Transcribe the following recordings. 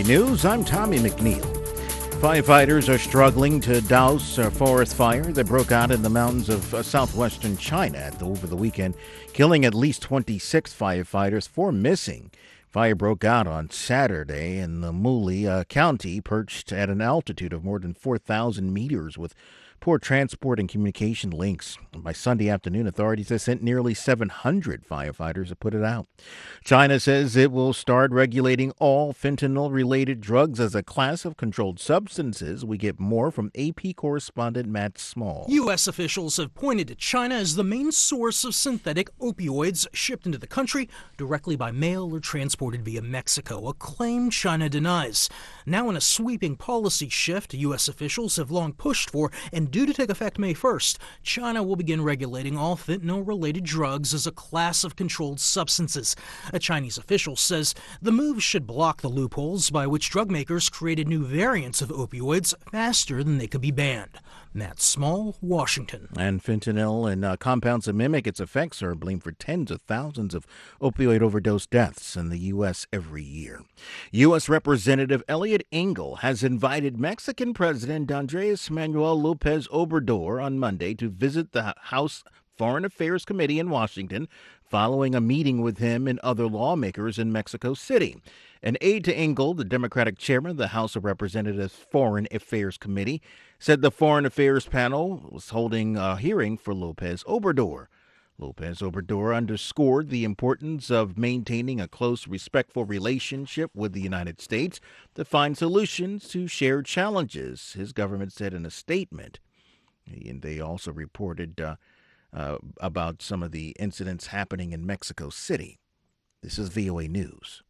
News, I'm Tommy McNeil. Firefighters are struggling to douse a forest fire that broke out in the mountains of southwestern China over the weekend, killing at least 26 firefighters, 4 missing. Fire broke out on Saturday in the Muli County, perched at an altitude of more than 4,000 meters with poor transport and communication links. By Sunday afternoon, authorities have sent nearly 700 firefighters to put it out. China says it will start regulating all fentanyl-related drugs as a class of controlled substances. We get more from AP correspondent Matt Small. U.S. officials have pointed to China as the main source of synthetic opioids shipped into the country directly by mail or transported via Mexico, a claim China denies. Now, in a sweeping policy shift U.S. officials have long pushed for and due to take effect May 1st, China will begin regulating all fentanyl-related drugs as a class of controlled substances. A Chinese official says the move should block the loopholes by which drug makers created new variants of opioids faster than they could be banned. Matt Small, Washington. And fentanyl and compounds that mimic its effects are blamed for tens of thousands of opioid overdose deaths in the U.S. every year. U.S. Representative Eliot Engel has invited Mexican President Andres Manuel Lopez Obrador on Monday to visit the House Foreign Affairs Committee in Washington following a meeting with him and other lawmakers in Mexico City. An aide to Engel, the Democratic chairman of the House of Representatives Foreign Affairs Committee, said the Foreign Affairs panel was holding a hearing for Lopez Obrador. Lopez Obrador underscored the importance of maintaining a close, respectful relationship with the United States to find solutions to shared challenges, his government said in a statement. And they also reported about some of the incidents happening in Mexico City. This is VOA News.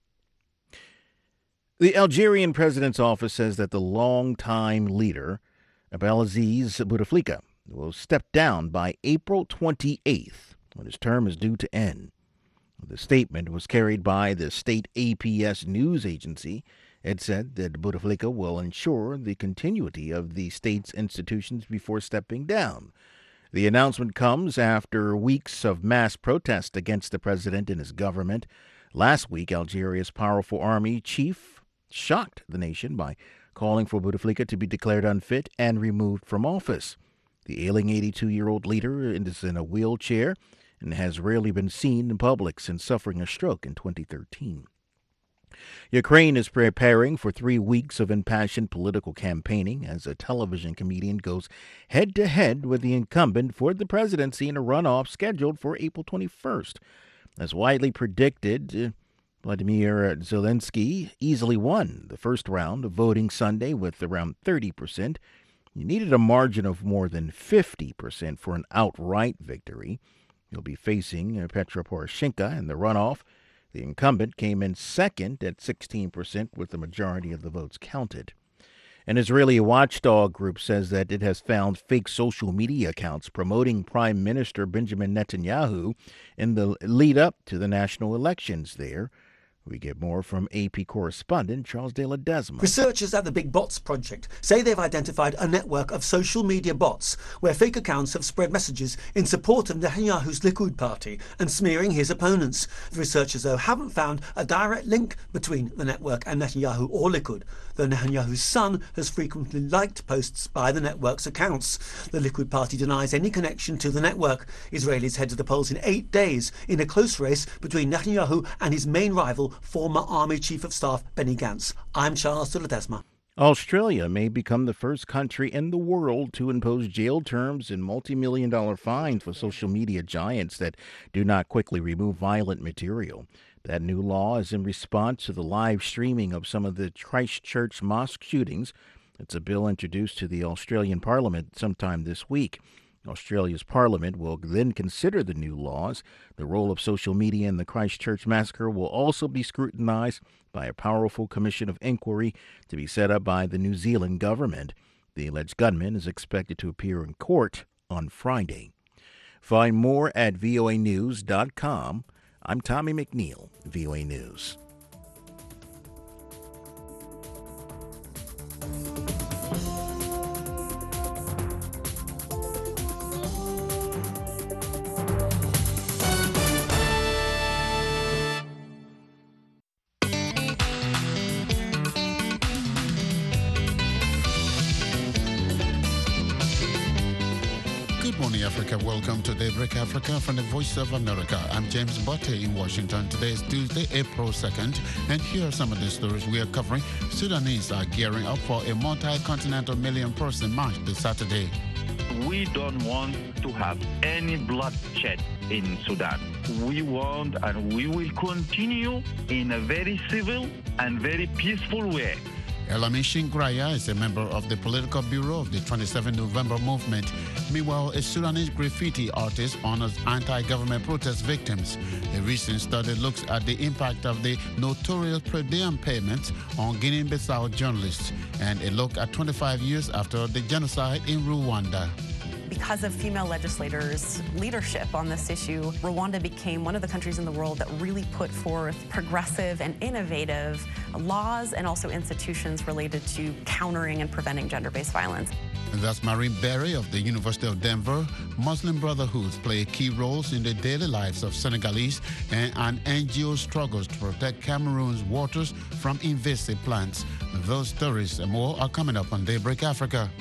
The Algerian president's office says that the longtime leader, Abdelaziz Bouteflika, will step down by April 28th, when his term is due to end. The statement was carried by the state APS news agency. It said that Bouteflika will ensure the continuity of the state's institutions before stepping down. The announcement comes after weeks of mass protest against the president and his government. Last week, Algeria's powerful army chief shocked the nation by calling for Bouteflika to be declared unfit and removed from office. The ailing 82-year-old leader is in a wheelchair and has rarely been seen in public since suffering a stroke in 2013. Ukraine is preparing for 3 weeks of impassioned political campaigning as a television comedian goes head-to-head with the incumbent for the presidency in a runoff scheduled for April 21st. As widely predicted, Vladimir Zelensky easily won the first round of voting Sunday with around 30%. He needed a margin of more than 50% for an outright victory. He'll be facing Petro Poroshenko in the runoff. The incumbent came in second at 16% with the majority of the votes counted. An Israeli watchdog group says that it has found fake social media accounts promoting Prime Minister Benjamin Netanyahu in the lead up to the national elections there. We get more from AP correspondent Charles de Ledesma. Researchers at the Big Bots Project say they've identified a network of social media bots where fake accounts have spread messages in support of Netanyahu's Likud party and smearing his opponents. The researchers, though, haven't found a direct link between the network and Netanyahu or Likud, though Netanyahu's son has frequently liked posts by the network's accounts. The Likud party denies any connection to the network. Israelis head to the polls in 8 days in a close race between Netanyahu and his main rival, former Army Chief of Staff Benny Gantz. I'm Charles de Ledesma. Australia may become the first country in the world to impose jail terms and multi-million-dollar fines for social media giants that do not quickly remove violent material. That new law is in response to the live streaming of some of the Christchurch mosque shootings. It's a bill introduced to the Australian Parliament sometime this week. Australia's Parliament will then consider the new laws. The role of social media in the Christchurch massacre will also be scrutinized by a powerful commission of inquiry to be set up by the New Zealand government. The alleged gunman is expected to appear in court on Friday. Find more at voanews.com. I'm Tommy McNeil, VOA News. morning, Africa. Welcome to Daybreak Africa from the Voice of America. I'm James Butte in Washington. Today is Tuesday, April 2nd, and here are some of the stories we are covering. Sudanese are gearing up for a multi-continental million-person march this Saturday. We don't want to have any bloodshed in Sudan. We want and we will continue in a very civil and very peaceful way. Elami Shingraya is a member of the political bureau of the 27 November movement. Meanwhile, a Sudanese graffiti artist honors anti-government protest victims. A recent study looks at the impact of the notorious per diem payments on Guinea-Bissau journalists, and a look at 25 years after the genocide in Rwanda. Because of female legislators' leadership on this issue, Rwanda became one of the countries in the world that really put forth progressive and innovative laws and also institutions related to countering and preventing gender-based violence. And that's Marine Berry of the University of Denver. Muslim brotherhoods play key roles in the daily lives of Senegalese, and an NGO struggles to protect Cameroon's waters from invasive plants. Those stories and more are coming up on Daybreak Africa.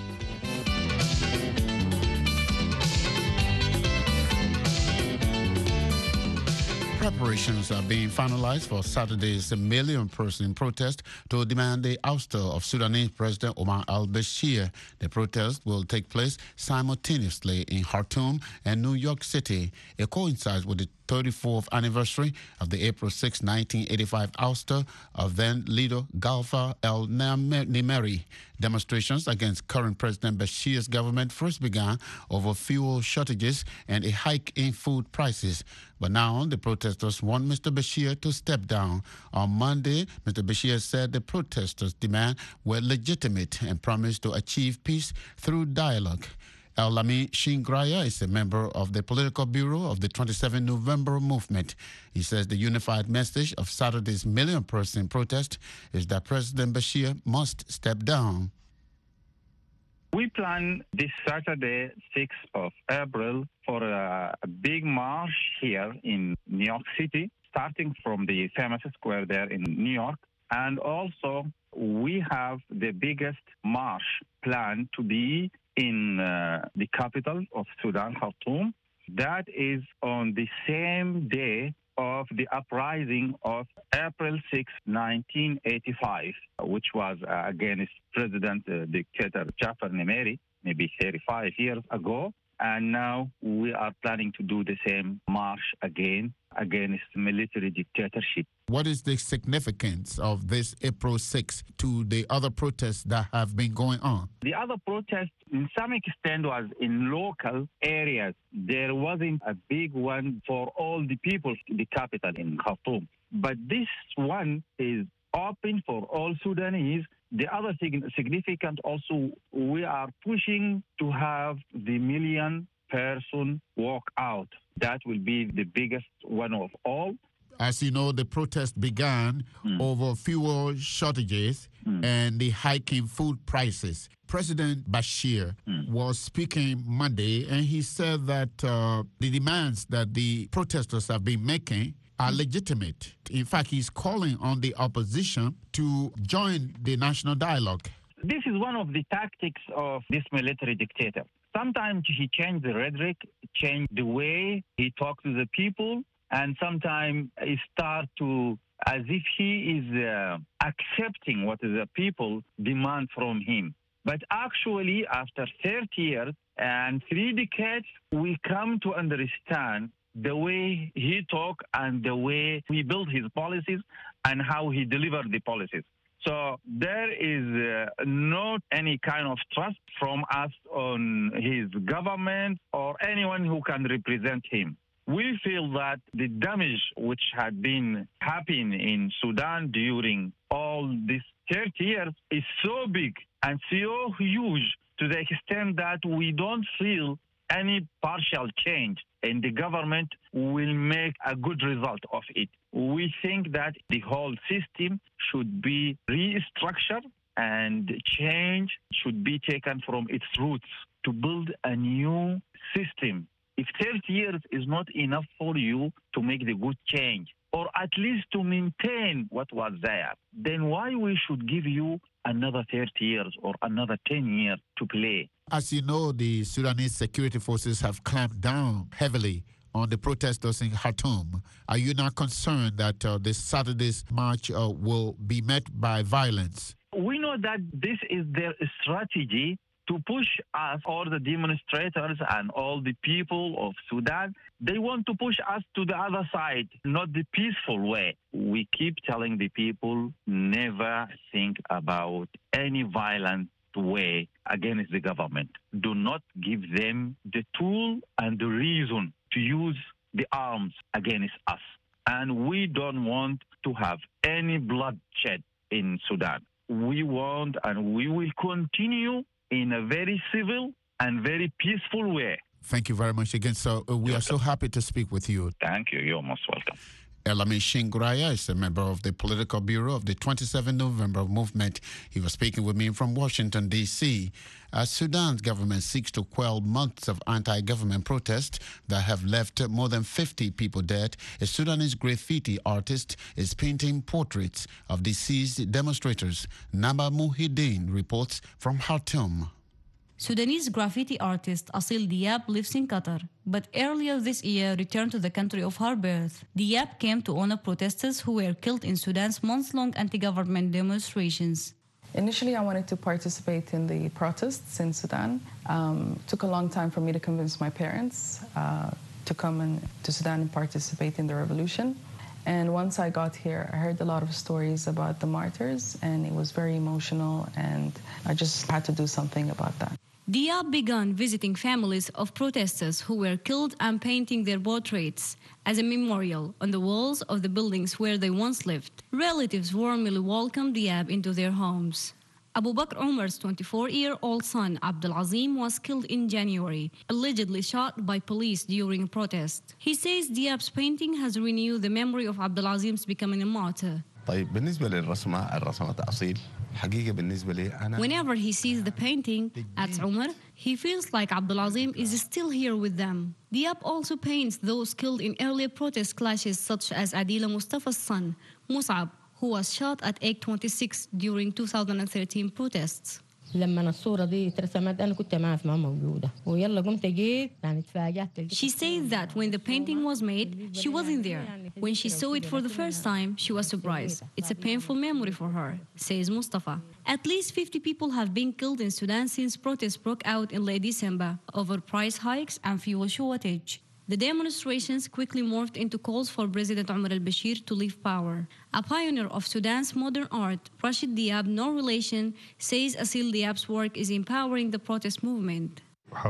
Preparations are being finalized for Saturday's million-person protest to demand the ouster of Sudanese President Omar al-Bashir. The protest will take place simultaneously in Khartoum and New York City. It coincides with the 34th anniversary of the April 6, 1985 ouster of then-leader Galfa el-Nimeri. Demonstrations against current President Bashir's government first began over fuel shortages and a hike in food prices. But now the protesters want Mr. Bashir to step down. On Monday, Mr. Bashir said the protesters' demands were legitimate and promised to achieve peace through dialogue. Elami Shingraya is a member of the political bureau of the 27 November movement. He says the unified message of Saturday's million-person protest is that President Bashir must step down. We plan this Saturday, 6th of April, for a big march here in New York City, starting from the famous square there in New York. And also, we have the biggest march planned to be in the capital of Sudan, Khartoum. That is on the same day of the uprising of April 6, 1985, which was against President Dictator Jafar Nimeri, maybe 35 years ago. And now we are planning to do the same march again against military dictatorship. What is the significance of this April 6 to the other protests that have been going on? The other protest, in some extent, was in local areas. There wasn't a big one for all the people in the capital in Khartoum. But this one is open for all Sudanese. The other significant also, we are pushing to have the million-person walk out. That will be the biggest one of all. As you know, the protest began over fuel shortages and the hiking food prices. President Bashir was speaking Monday, and he said that the demands that the protesters have been making are legitimate. In fact, he's calling on the opposition to join the national dialogue. This is one of the tactics of this military dictator. Sometimes he changed the rhetoric, changed the way he talks to the people, and sometimes he starts to, as if he is accepting what the people demand from him. But actually, after 30 years and 3 decades, we come to understand the way he talks and the way he built his policies and how he delivered the policies. So there is not any kind of trust from us on his government or anyone who can represent him. We feel that the damage which had been happening in Sudan during all these 30 years is so big and so huge to the extent that we don't feel any partial change in the government will make a good result of it. We think that the whole system should be restructured and change should be taken from its roots to build a new system. If 30 years is not enough for you to make the good change, or at least to maintain what was there, then why we should give you another 30 years or another 10 years to play? As you know, the Sudanese security forces have clamped down heavily on the protesters in Khartoum. Are you not concerned that this Saturday's march will be met by violence? We know that this is their strategy to push us, all the demonstrators and all the people of Sudan. They want to push us to the other side, not the peaceful way. We keep telling the people, never think about any violent way against the government. Do not give them the tool and the reason to use the arms against us. And we don't want to have any bloodshed in Sudan. We want and we will continue in a very civil and very peaceful way. Thank you very much again. So we are so happy to speak with you. Thank you. You're most welcome. Elami Shingraya is a member of the Political Bureau of the 27 November movement. He was speaking with me from Washington, D.C. As Sudan's government seeks to quell months of anti-government protests that have left more than 50 people dead, a Sudanese graffiti artist is painting portraits of deceased demonstrators. Naba Muhyiddin reports from Khartoum. Sudanese graffiti artist Asil Diab lives in Qatar, but earlier this year returned to the country of her birth. Diab came to honor protesters who were killed in Sudan's months-long anti-government demonstrations. Initially, I wanted to participate in the protests in Sudan. Took a long time for me to convince my parents to come to Sudan and participate in the revolution. And once I got here, I heard a lot of stories about the martyrs, and it was very emotional, and I just had to do something about that. Diab began visiting families of protesters who were killed and painting their portraits as a memorial on the walls of the buildings where they once lived. Relatives warmly welcomed Diab into their homes. Abu Bakr Umar's 24-year-old son, Abdul Azim, was killed in January, allegedly shot by police during a protest. He says Diab's painting has renewed the memory of Abdul Azim's becoming a martyr. Whenever he sees the painting, adds Umar, he feels like Abdul Azim is still here with them. Diab also paints those killed in earlier protest clashes, such as Adila Mustafa's son, Mus'ab, who was shot at age 26 during 2013 protests. She says that when the painting was made, she wasn't there. When she saw it for the first time, she was surprised. It's a painful memory for her, says Mustafa. At least 50 people have been killed in Sudan since protests broke out in late December over price hikes and fuel shortage. The demonstrations quickly morphed into calls for President Omar al-Bashir to leave power. A pioneer of Sudan's modern art, Rashid Diab, no relation, says Asil Diab's work is empowering the protest movement.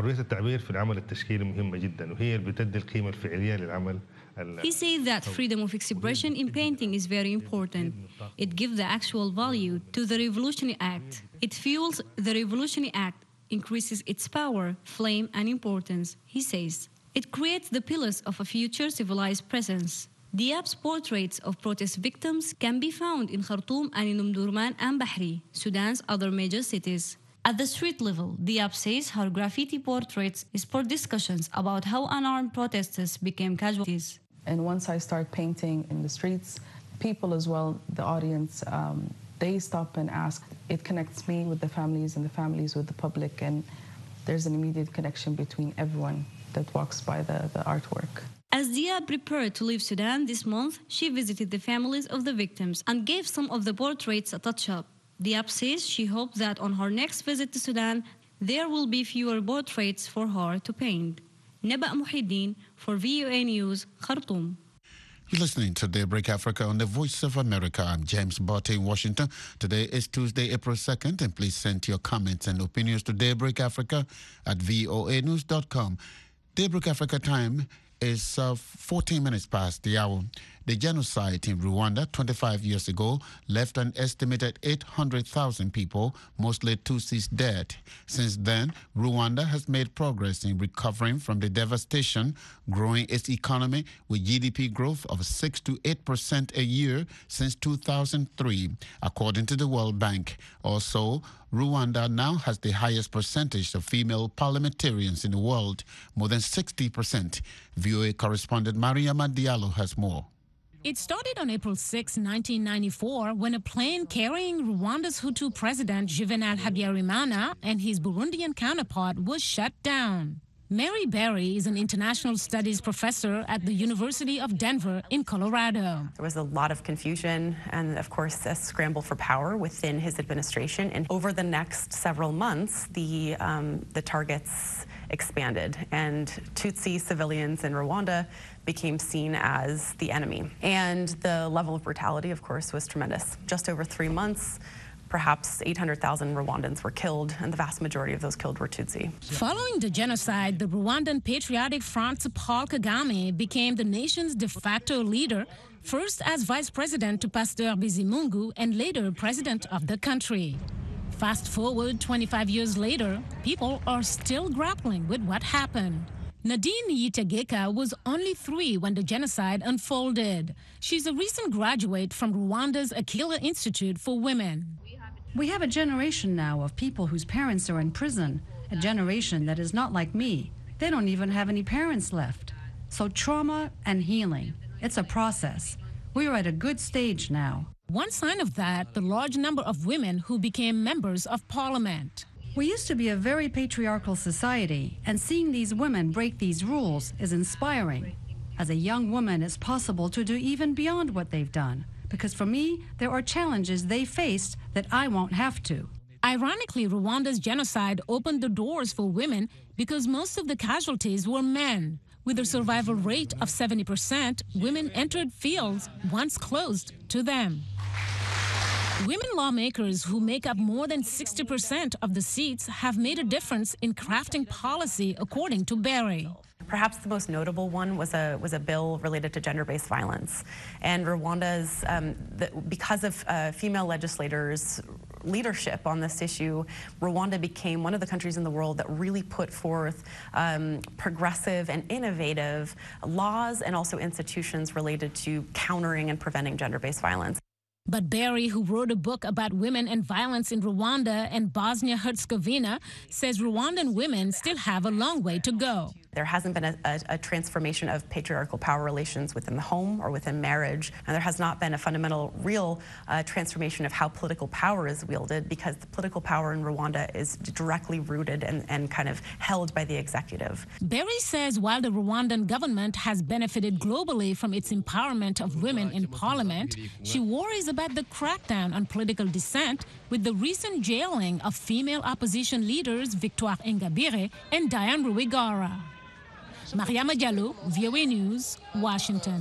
He says that freedom of expression in painting is very important. It gives the actual value to the Revolutionary Act. It fuels the Revolutionary Act, increases its power, flame, and importance, he says. It creates the pillars of a future civilized presence. Diab's portraits of protest victims can be found in Khartoum and in Omdurman and Bahri, Sudan's other major cities. At the street level, Diab says her graffiti portraits spurred discussions about how unarmed protesters became casualties. And once I start painting in the streets, people as well, the audience, they stop and ask. It connects me with the families and the families with the public, and there's an immediate connection between everyone that walks by the artwork. As Diab prepared to leave Sudan this month, she visited the families of the victims and gave some of the portraits a touch-up. Diab says she hopes that on her next visit to Sudan, there will be fewer portraits for her to paint. Naba Muhyiddin for VOA News, Khartoum. You're listening to Daybreak Africa on the Voice of America. I'm James Botte in Washington. Today is Tuesday, April 2nd, and please send your comments and opinions to Daybreak Africa at voanews.com. Daybreak Africa time is 14 minutes past the hour. The genocide in Rwanda 25 years ago left an estimated 800,000 people, mostly Tutsis, dead. Since then, Rwanda has made progress in recovering from the devastation, growing its economy with GDP growth of 6 to 8% a year since 2003, according to the World Bank. Also, Rwanda now has the highest percentage of female parliamentarians in the world, more than 60%. VOA correspondent Mariama Diallo has more. It started on April 6, 1994, when a plane carrying Rwanda's Hutu president Juvenal Habyarimana and his Burundian counterpart was shut down. Mary Berry is an international studies professor at the University of Denver in Colorado. There was a lot of confusion and, of course, a scramble for power within his administration. And over the next several months, the targets expanded, and Tutsi civilians in Rwanda became seen as the enemy. And the level of brutality, of course, was tremendous. Just over 3 months, perhaps 800,000 Rwandans were killed, and the vast majority of those killed were Tutsi. Following the genocide, the Rwandan Patriotic Front Paul Kagame became the nation's de facto leader, first as vice president to Pasteur Bizimungu and later president of the country. Fast forward 25 years later, people are still grappling with what happened. Nadine Yitegeka was only 3 when the genocide unfolded. She's a recent graduate from Rwanda's Akila Institute for Women. We have a generation now of people whose parents are in prison, a generation that is not like me. They don't even have any parents left. So trauma and healing, it's a process. We are at a good stage now. One sign of that, the large number of women who became members of parliament. We used to be a very patriarchal society, and seeing these women break these rules is inspiring. As a young woman, it's possible to do even beyond what they've done, because for me, there are challenges they faced that I won't have to. Ironically, Rwanda's genocide opened the doors for women because most of the casualties were men. With a survival rate of 70%, women entered fields once closed to them. Women lawmakers who make up more than 60% of the seats have made a difference in crafting policy, according to Berry. Perhaps the most notable one was a bill related to gender-based violence. And Rwanda's, because of female legislators' leadership on this issue, Rwanda became one of the countries in the world that really put forth progressive and innovative laws and also institutions related to countering and preventing gender-based violence. But Berry, who wrote a book about women and violence in Rwanda and Bosnia-Herzegovina, says Rwandan women still have a long way to go. There hasn't been a transformation of patriarchal power relations within the home or within marriage, and there has not been a fundamental, real transformation of how political power is wielded, because the political power in Rwanda is directly rooted and kind of held by the executive. Berry says while the Rwandan government has benefited globally from its empowerment of women in parliament, she worries about the crackdown on political dissent with the recent jailing of female opposition leaders Victoire Ingabire and Diane Rwigara. Mariama Diallo, VOA News, Washington.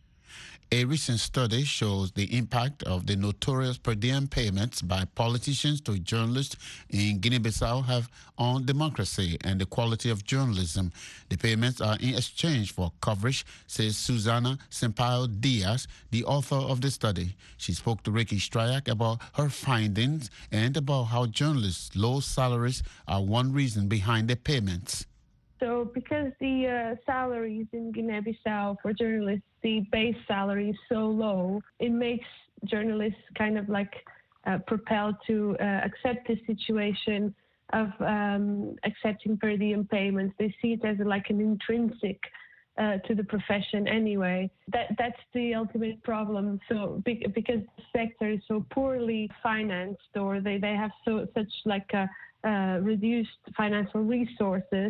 A recent study shows the impact of the notorious per diem payments by politicians to journalists in Guinea-Bissau have on democracy and the quality of journalism. The payments are in exchange for coverage, says Susana Sampaio Diaz, the author of the study. She spoke to Ricky Stryak about her findings and about how journalists' low salaries are one reason behind the payments. So because the salaries in Guinea-Bissau for journalists, the base salary is so low, it makes journalists kind of like propelled to accept the situation of accepting per diem payments. They see it as like an intrinsic to the profession anyway. That's the ultimate problem. So because the sector is so poorly financed, or they have such like reduced financial resources,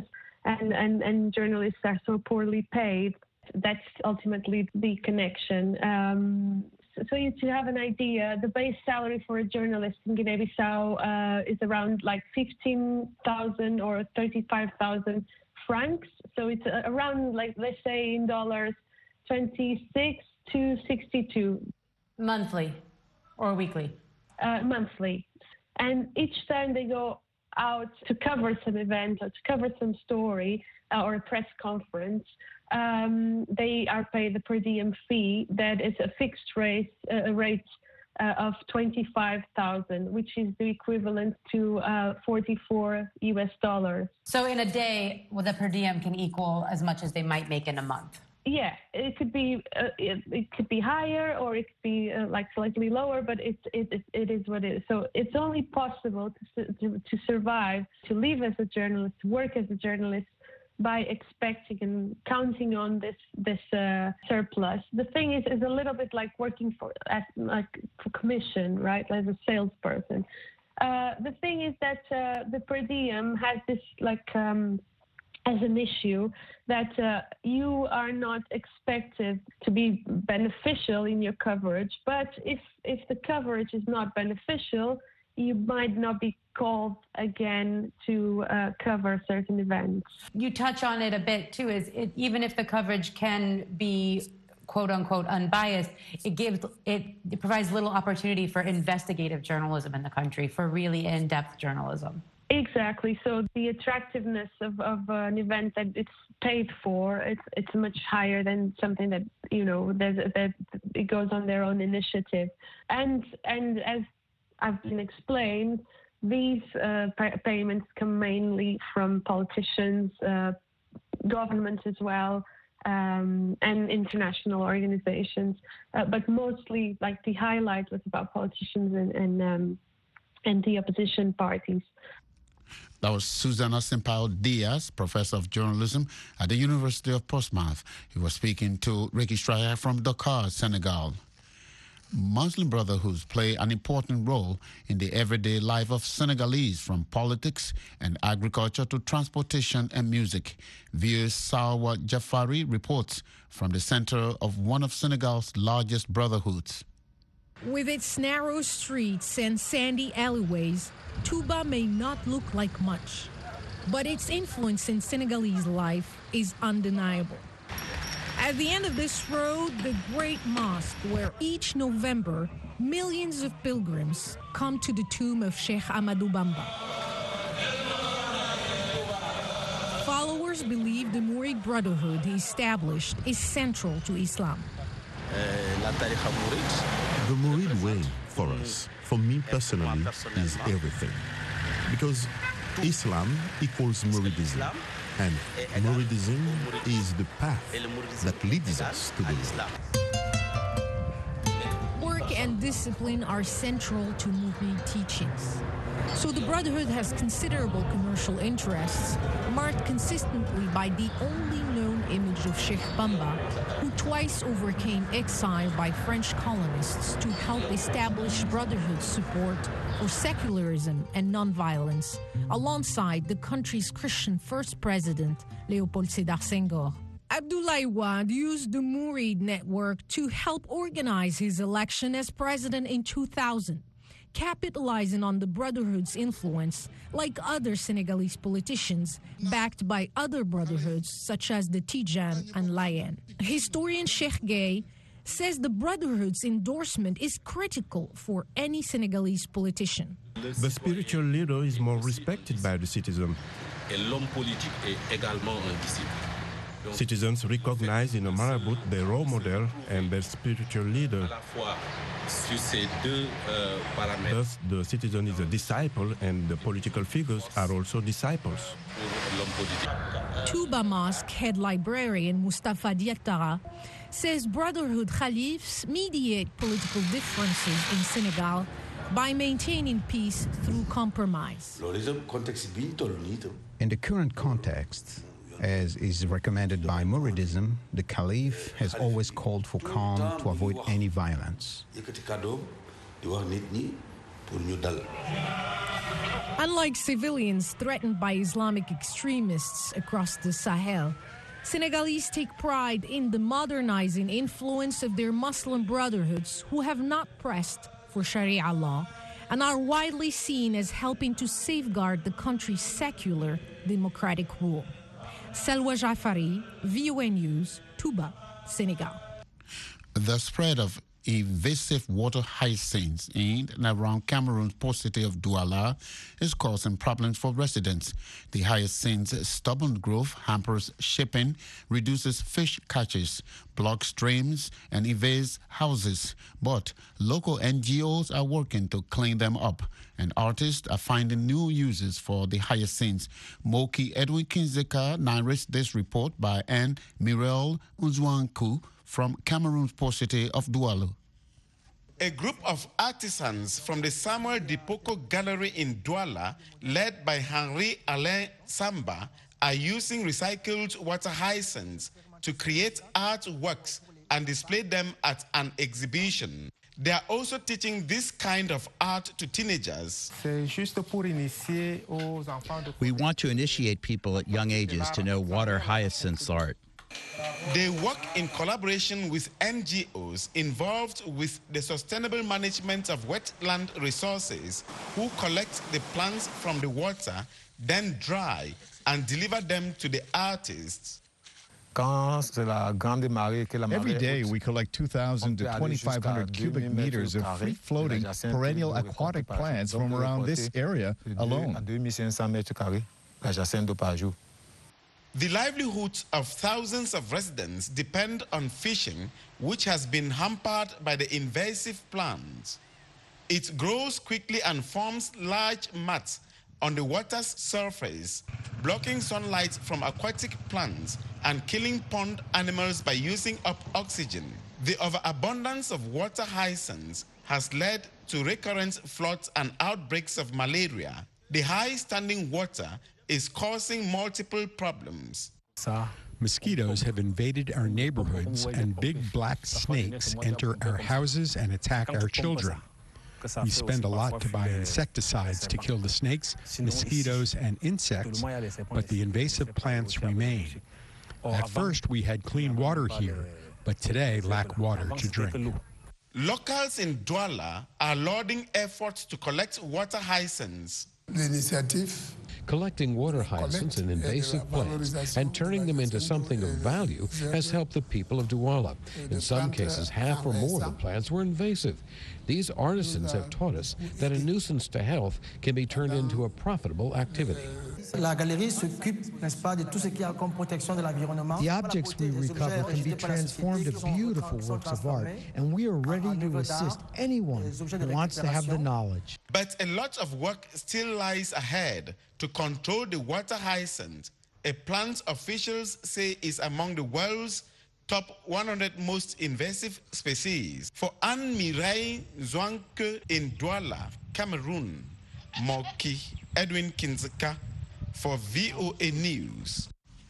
and journalists are so poorly paid, that's ultimately the connection. So to have an idea, the base salary for a journalist in Guinea-Bissau is around like 15,000 or 35,000 francs. So it's around, like, let's say in dollars, 26 to 62. Monthly or weekly? Monthly. And each time they go out to cover some event or to cover some story or a press conference, they are paid the per diem fee that is a fixed rate of 25,000, which is the equivalent to $44 US. So in a day, well, the per diem can equal as much as they might make in a month. Yeah, it could be higher, or it could be like slightly lower, but it is what it is. So it's only possible to survive, to live as a journalist, to work as a journalist, by expecting and counting on this surplus. The thing is a little bit like working for commission, right? Like a salesperson. The thing is that the per diem has this as an issue that you are not expected to be beneficial in your coverage, but if the coverage is not beneficial, you might not be called again to cover certain events. You touch on it a bit too, even if the coverage can be quote unquote unbiased, it provides little opportunity for investigative journalism in the country, for really in-depth journalism. Exactly. So the attractiveness of an event that it's paid for, it's much higher than something that, that it goes on their own initiative. And as I've been explained, these payments come mainly from politicians, governments as well, and international organizations. But mostly, the highlight was about politicians and the opposition parties. That was Susana Sampaio Diaz, professor of journalism at the University of Portsmouth. He was speaking to Ricky Stryer from Dakar, Senegal. Muslim brotherhoods play an important role in the everyday life of Senegalese, from politics and agriculture to transportation and music. Vieux Salwa Jafari reports from the center of one of Senegal's largest brotherhoods. With its narrow streets and sandy alleyways, Touba may not look like much, but its influence in Senegalese life is undeniable. At the end of this road, the Great Mosque, where each November millions of pilgrims come to the tomb of Sheikh Ahmadou Bamba. Followers believe the Murid Brotherhood he established is central to Islam. The Murid way for us, for me personally, is everything. Because Islam equals Muridism, and Muridism is the path that leads us to the Lord. Work and discipline are central to Murid teachings. So the Brotherhood has considerable commercial interests, marked consistently by the only known image of Sheikh Bamba, who twice overcame exile by French colonists to help establish Brotherhood support for secularism and nonviolence, alongside the country's Christian first president, Léopold Sédar Senghor. Abdoulaye Wade used the Murid network to help organize his election as president in 2000. Capitalizing on the Brotherhood's influence, like other Senegalese politicians, backed by other brotherhoods such as the Tijan and Layen. Historian Cheikh Gueye says the Brotherhood's endorsement is critical for any Senegalese politician. The spiritual leader is more respected by the citizen. Citizens recognize in a marabout their role model and their spiritual leader. Thus, the citizen is a disciple, and the political figures are also disciples. Touba Mosque head librarian Mustafa Diaktara says Brotherhood Khalifs mediate political differences in Senegal by maintaining peace through compromise. In the current context, as is recommended by Muridism, the Caliph has always called for calm to avoid any violence. Unlike civilians threatened by Islamic extremists across the Sahel, Senegalese take pride in the modernizing influence of their Muslim brotherhoods, who have not pressed for Sharia law and are widely seen as helping to safeguard the country's secular democratic rule. Salwa Jafari, VOA News, Touba, Senegal. The spread of invasive water hyacinths in and around Cameroon's port city of Douala is causing problems for residents. The hyacinth's stubborn growth hampers shipping, reduces fish catches, blocks streams, and invades houses. But local NGOs are working to clean them up, and artists are finding new uses for the hyacinths. Moki Edwin Kinzeka narrates this report by Anne Mirel Unzwanku from Cameroon's port city of Douala. A group of artisans from the Samuel Dipoko Gallery in Douala, led by Henri Alain Samba, are using recycled water hyacinths to create artworks and display them at an exhibition. They are also teaching this kind of art to teenagers. We want to initiate people at young ages to know water hyacinths art. They work in collaboration with NGOs involved with the sustainable management of wetland resources, who collect the plants from the water, then dry and deliver them to the artists. Every day we collect 2,000 to 2,500 cubic meters of free-floating perennial aquatic plants from around this area alone. The livelihoods of thousands of residents depend on fishing, which has been hampered by the invasive plants. It grows quickly and forms large mats on the water's surface, blocking sunlight from aquatic plants and killing pond animals by using up oxygen. The overabundance of water hyacinths has led to recurrent floods and outbreaks of malaria. The high standing water is causing multiple problems. Mosquitoes have invaded our neighborhoods, and big black snakes enter our houses and attack our children. We spend a lot to buy insecticides to kill the snakes, mosquitoes, and insects, but the invasive plants remain. At first, we had clean water here, but today lack water to drink. Locals in Douala are lauding efforts to collect water hyacinths. Collecting water hyacinths and invasive plants and turning them into something of value has helped the people of Douala. In some cases, half or more of the plants were invasive. These artisans have taught us that a nuisance to health can be turned into a profitable activity. The objects we recover can be transformed to beautiful works of art, and we are ready to assist anyone who wants to have the knowledge. But a lot of work still lies ahead to control the water hyacinth, a plant officials say is among the world's top 100 most invasive species. For Anne-Mireille Zwanke in Douala, Cameroon, Moki Edwin Kinzeka for VOA News.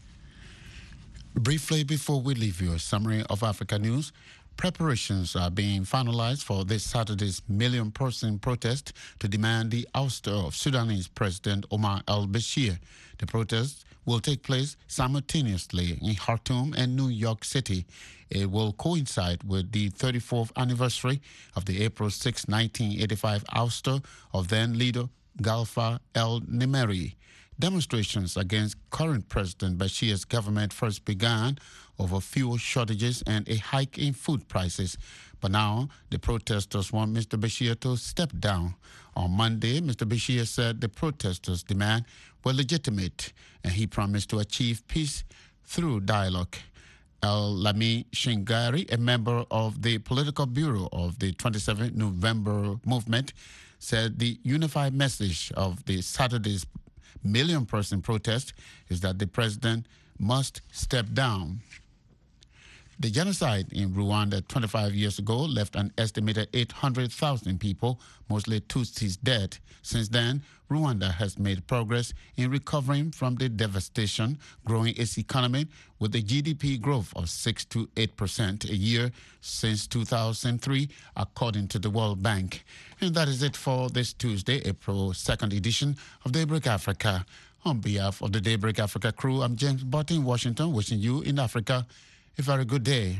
Briefly, before we leave you, a summary of Africa news. Preparations are being finalized for this Saturday's million-person protest to demand the ouster of Sudanese President Omar al-Bashir. The protest will take place simultaneously in Khartoum and New York City. It will coincide with the 34th anniversary of the April 6, 1985 ouster of then-leader Galfa el-Nimeri. Demonstrations against current President Bashir's government first began over fuel shortages and a hike in food prices. But now the protesters want Mr. Bashir to step down. On Monday, Mr. Bashir said the protesters' demands were legitimate, and he promised to achieve peace through dialogue. El-Lami Shingari, a member of the political bureau of the 27th November movement, said the unified message of the Saturday's million-person protest is that the president must step down. The genocide in Rwanda 25 years ago left an estimated 800,000 people, mostly Tutsis, dead. Since then, Rwanda has made progress in recovering from the devastation, growing its economy with a GDP growth of 6 to 8% a year since 2003, according to the World Bank. And that is it for this Tuesday, April 2nd edition of Daybreak Africa. On behalf of the Daybreak Africa crew, I'm James Botti in Washington, wishing you in Africa a very good day.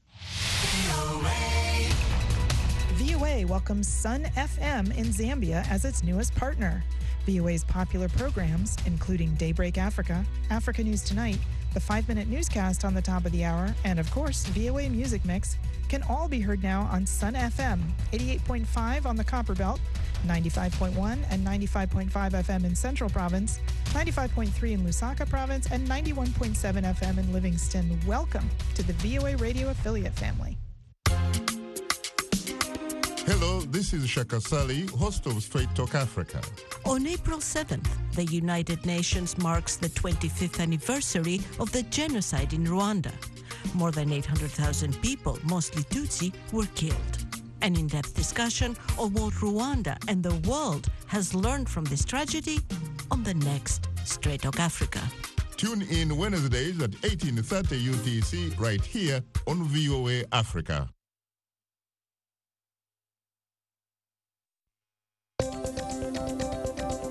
VOA welcomes Sun FM in Zambia as its newest partner. VOA's popular programs, including Daybreak Africa, Africa News Tonight, the 5-minute newscast on the top of the hour, and of course, VOA Music Mix, can all be heard now on Sun FM, 88.5 on the Copper Belt, 95.1 and 95.5 FM in Central Province, 95.3 in Lusaka Province, and 91.7 FM in Livingston. Welcome to the VOA Radio affiliate family. Hello, this is Shaka Sali, host of Straight Talk Africa. On April 7th, the United Nations marks the 25th anniversary of the genocide in Rwanda. More than 800,000 people, mostly Tutsi, were killed. An in-depth discussion of what Rwanda and the world has learned from this tragedy on the next Straight Talk Africa. Tune in Wednesdays at 18:30 UTC right here on VOA Africa.